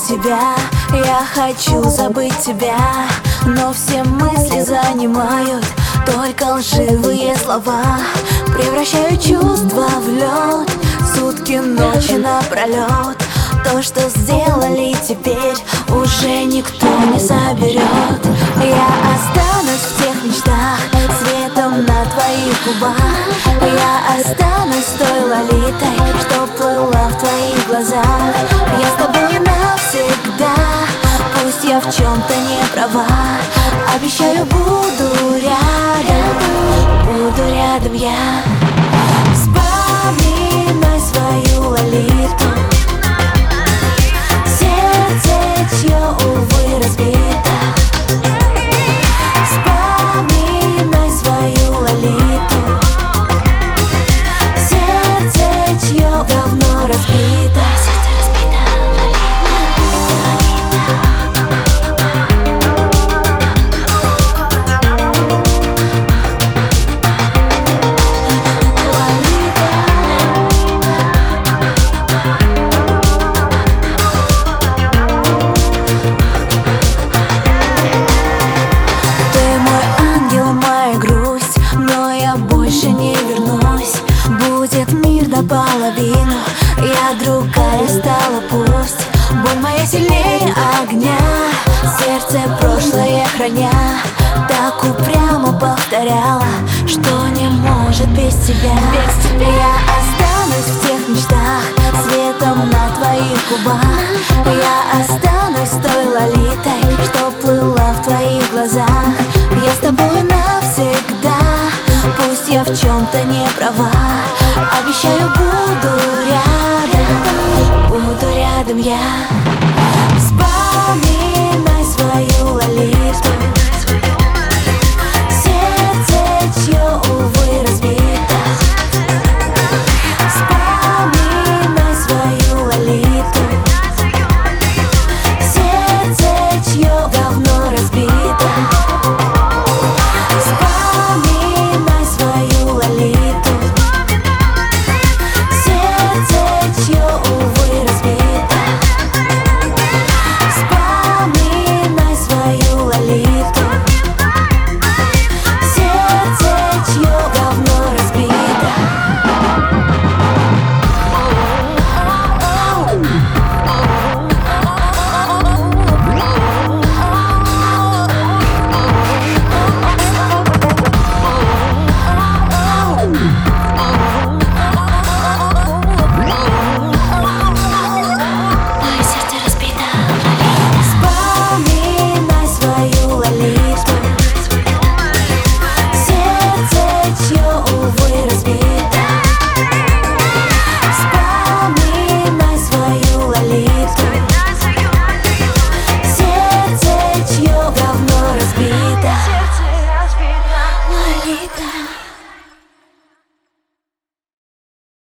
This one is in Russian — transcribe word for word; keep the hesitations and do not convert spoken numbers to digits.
тебя, я хочу забыть тебя, но все мысли занимают только лживые слова. Превращаю чувства в лед, сутки, ночи напролет. То, что сделали, теперь уже никто не заберет. Я останусь в тех мечтах, светом на твоих губах. Я останусь той Лолитой, что плыла в твоих глазах. Я с тобой навсегда, пусть я в чем-то не права. Обещаю, буду рядом, буду рядом я. Вспоминай свою Лолиту, чье, увы, разбито. Вспоминай свою Лолиту, сердце, чье давно разбито. Половину я другая стала, пусть боль моя сильнее огня. Сердце прошлое храня, так упрямо повторяла, что не может без тебя. Без тебя я останусь в тех мечтах, светом на твоих губах. Я останусь той Лолитой, что плыла в твоих глазах. Я с тобой навсегда, пусть я в чем-то не права.